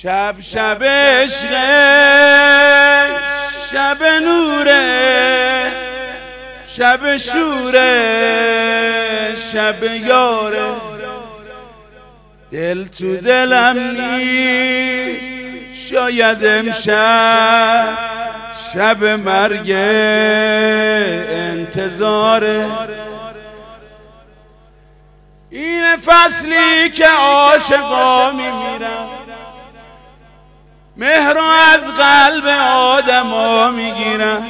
شب شب عشق، شب نوره، شب شوره، شب یاره. دل تو دلم نیست شاید امشب شب مرگ انتظاره. این فصلی که عاشقا میمیرن، مهر از قلب آدما میگیرن،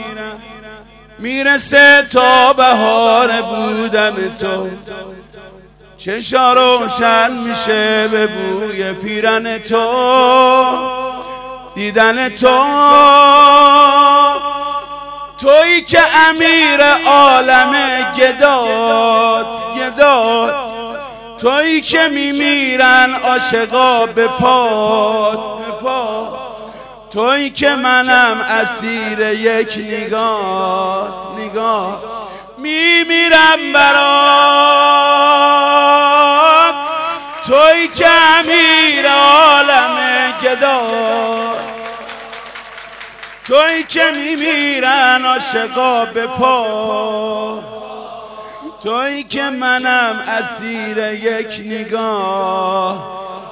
میرسه تا بهار بودن تو، چشا روشن میشه به بوی پیرن تو، دیدن تو. تویی که امیر عالم گداد، تویی که میمیرن عاشقا به پات، تویی که منم اسیر یک نگاه، میمیرم برات. تویی که امیر عالم گداد، تویی که میمیرن عاشقا به پا، تویی که منم اسیر یک نگاه،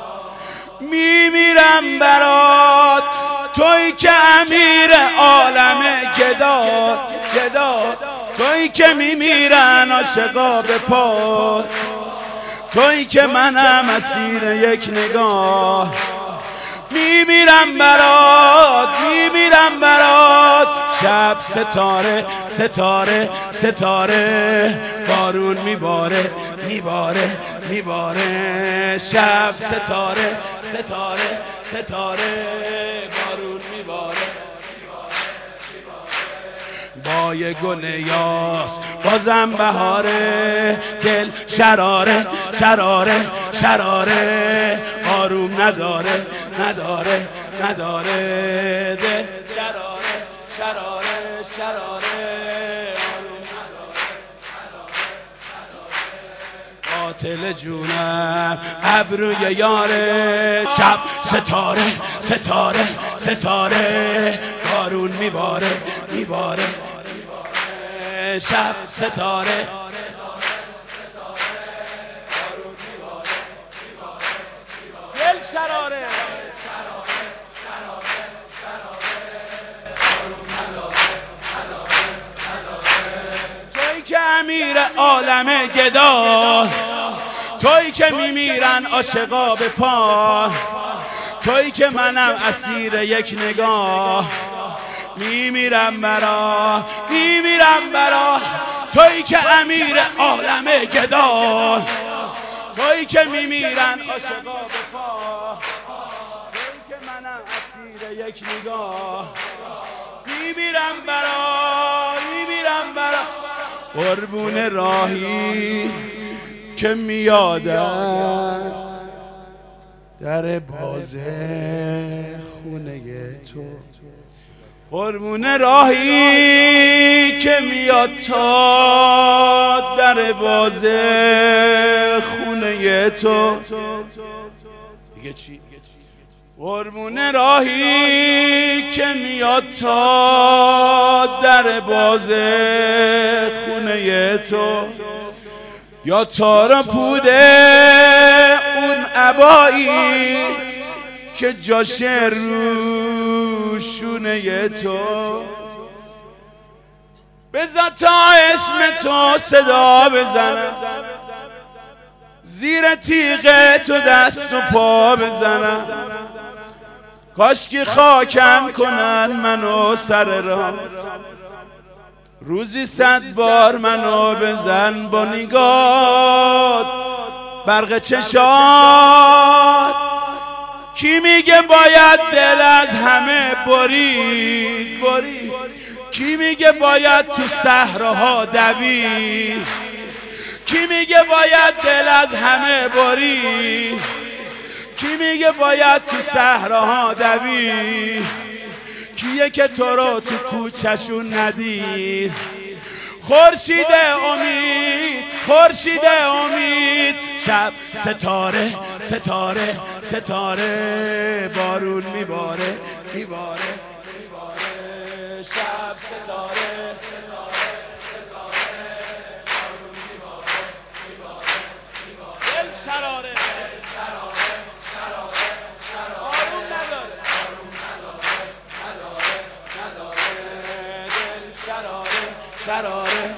میمیرم برات. تویی که امیر عالم گداد، تویی که میمیرن عاشقا به پا، تویی که منم اسیر یک نگاه، میمیرم برات، میمیرم برات. شب ستاره ستاره ستاره بارون میباره، شب ستاره ستاره ستاره بارون میباره. با یه گل یاس بازم بهاره، دل شراره آروم نداره دل شراره آروم نداره. قاتل جونم ابروی یاره، شب ستاره بارون میباره، شب ستاره دل شراره. تویی که امیر عالم گدا، تویی که میمیرن عاشقا به پا، تویی که منم اسیر یک نگاه، میمیرم برا. تویی که امیر عالم گدا، تویی که میمیرن عاشقا به پا، تویی که منم اسیر یک نگاه، میمیرم برا. قربون راهی که میاد از در باز خونه تو، قربون راهی که میاد تا در باز خونه تو. دیگه چی؟ قربون راهی که میاد تا در باز خونه تو، یا تارا پوده اون عبایی که جاش روشونه تو، بذار تا اسم تو صدا بزنم، زیر تیغ تو دست و پا بزنم، کاشکی خاکم کنن منو سر راه، روزی 100 بار منو بزن با نگات برق چشات. کی میگه باید دل از همه برید، کی میگه باید تو صحراها دوید، کی میگه باید دل از همه برید، کی میگه باید تو صحراها دوید، کیه که تو رو تو کوچشون ندید. خورشید امید شب ستاره ستاره ستاره بارون میباره میباره میباره شب ستاره ستاره ستاره بارون میباره میباره میباره دل شراره شراره شراره بارون نداره بارون نداره نداره نداره دل شراره شراره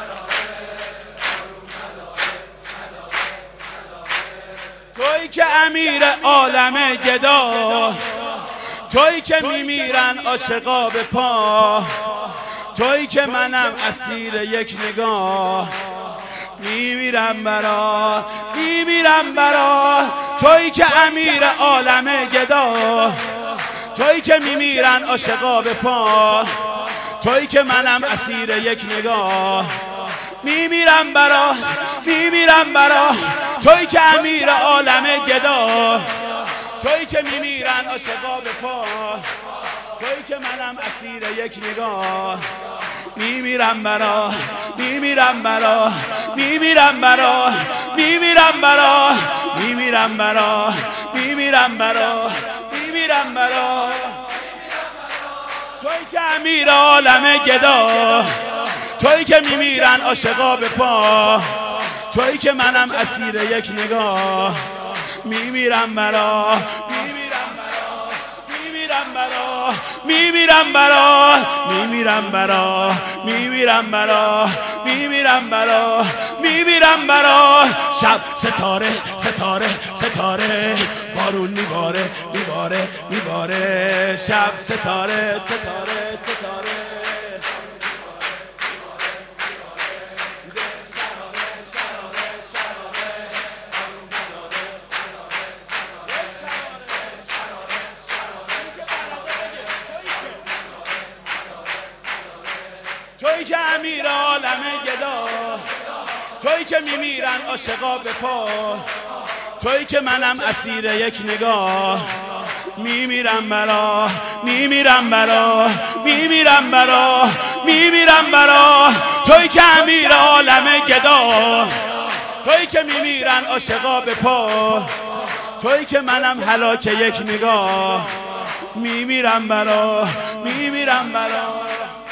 تویی که امیر عالم گدا، تویی که میمیرن عاشقا به پا، تویی که منم اسیر یک نگاه میمیرم برا میمیرم برا. تویی که امیر عالم گدا، تویی که میمیرن عاشقا به پا، تویی که منم اسیر یک نگاه میمیرم برا میمیرم برا. تویی که امیر عالم گدا، تویی که میمیرن عاشقا به پا، تویی که منم اسیر یک نگاه میمیرم برا میمیرم برا میمیرم برا میمیرم برا میمیرم برا میمیرم برا میمیرم برا. تویی که امیر عالم گدا، تویی که میمیرن عاشقا به پا، تویی که منم اسیر یک نگاه میمیرم برا میمیرم برا میمیرم برا میمیرم برا میمیرم برا میمیرم برا میمیرم برا. شب ستاره ستاره ستاره بارون میباره میباره میباره شب ستاره ستاره ستاره تویی که امیر عالم گدا، تویی که میمیرن عاشقا به پا، تویی که منم اسیر یک نگاه میمیرم برا میمیرم برا میمیرم برا میمیرم برا. تویی که امیر عالم گدا، تویی که میمیرن عاشقا به پا، تویی که منم هلاک یک نگاه میمیرم برا میمیرم برا.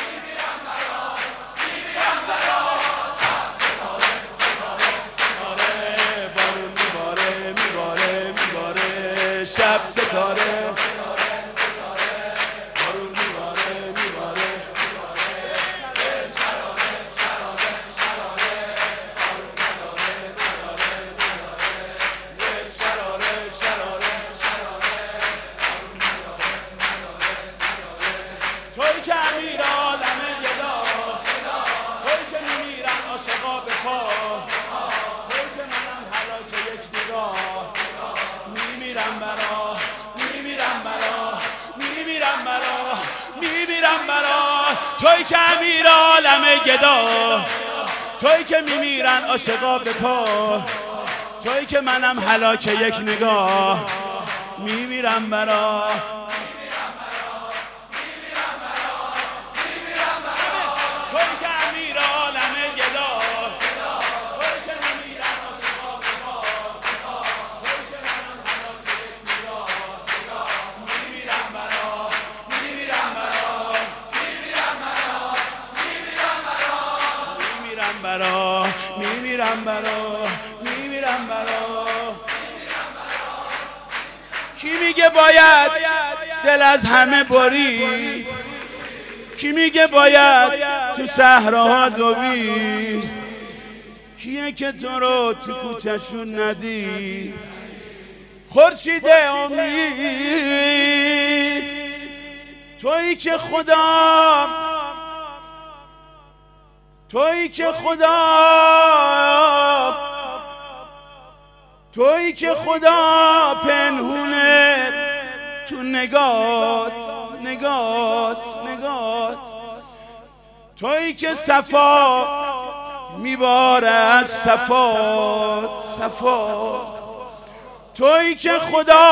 شب ستاره بارون میباره میباره شراره شراره شراره بارون نداره نداره نداره شراره شراره شراره بارون نداره نداره نداره. تویی که امیر عالم گدا، تویی که میمیرن عاشقا به پا، تویی که منم هلاک یک نگاه میمیرم برا میمیرم برا میمیرم برا میمیرم برا. تویی که امیر عالم گدا، تویی که میمیرن عاشقا به پا، تویی که منم هلاک یک نگاه میمیرم برا تویی که امیر عالم گدا، تویی که میمیرن عاشقا به پا، تویی که منم هلاک یک نگاه میمیرم برا میمیرم برا میمیرم برا میمیرم برا میمیرم برا. کی میگه باید دل از همه برید؟ کی میگه باید تو صحراها دوید؟ کیه که تو رو تو کوچه‌شون ندید؟ خورشید امید، تویی که خدا، تویی که خدا، تویی که خدا پنهونه تو نگات نگات نگات. تویی که صفا میباره از صفات صفات. تویی که خدا،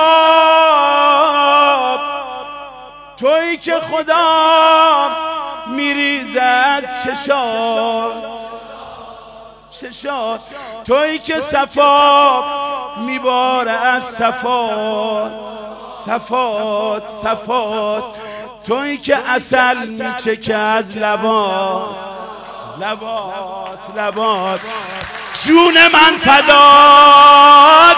تویی که خدا میریزه از چشات چشات، تویی که صفا میباره از صفات، صفات صفات، تویی که عسل میچکه از لبات، لبات لبات. جون من فدات،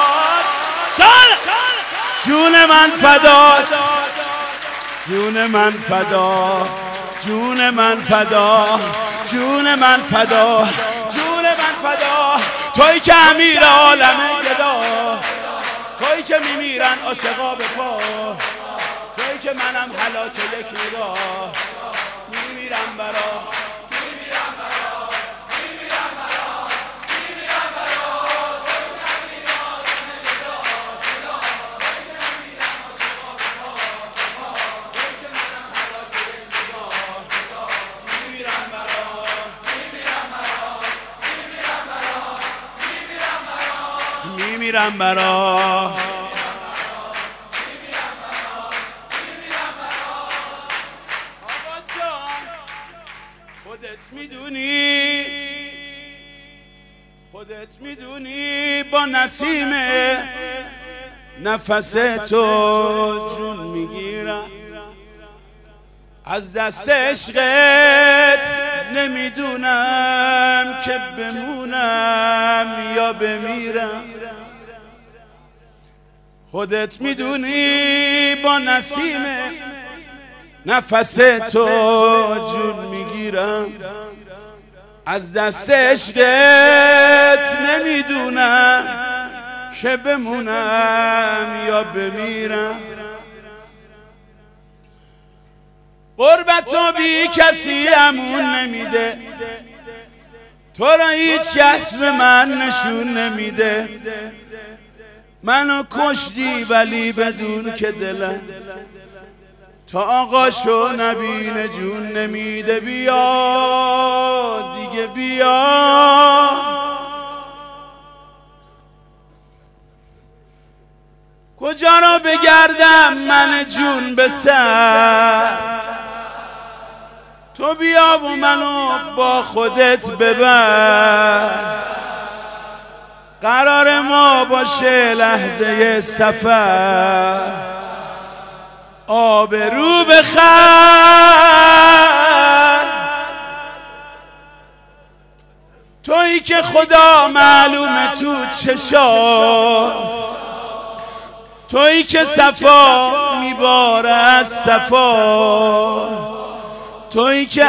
جون من فدات، جون من فدا، جون من فدا، جون من فدا، جون من فدا. تویی که امیر عالم گدا، تویی که میمیرن عاشقا به پا، تویی که منم هلاک یک نگاه میمیرم برا. میمیرم برا. آقا جان خودت میدونی، خودت میدونی با نسیم نفس تو جون میگیرم، از دست عشقت نمیدونم که بمونم یا بمیرم. خودت میدونی با نسیم نفس تو جون میگیرم، از دست عشقت نمیدونم که بمونم یا بمیرم. قربت تو بی کسی امون نمیده، تو را هیچ کس به من نشون نمیده. منو کشتی ولی بدون که دلم تا آقاشو نبینه جون نمیده. بیا دیگه بیا، کجا را بگردم من جون به سر، تو بیا و منو با خودت ببر. قرار ما باشه لحظه سفر، آبرو بخر. تویی که خدا معلومه تو چشات، تویی که صفا میباره از صفا، تویی که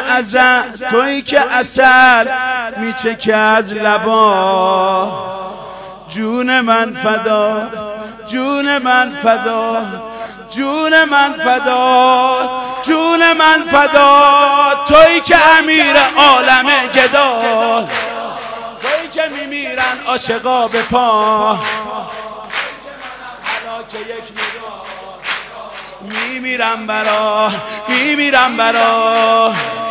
عسل میچکه از لبا. جون من فدا، جون من فدا، جون من فدا، جون من فدا. تویی که امیر عالم گدا، تویی که میمیرن عاشقا به پا، هلاک یک نگاه میمیرم برا، میمیرم برا.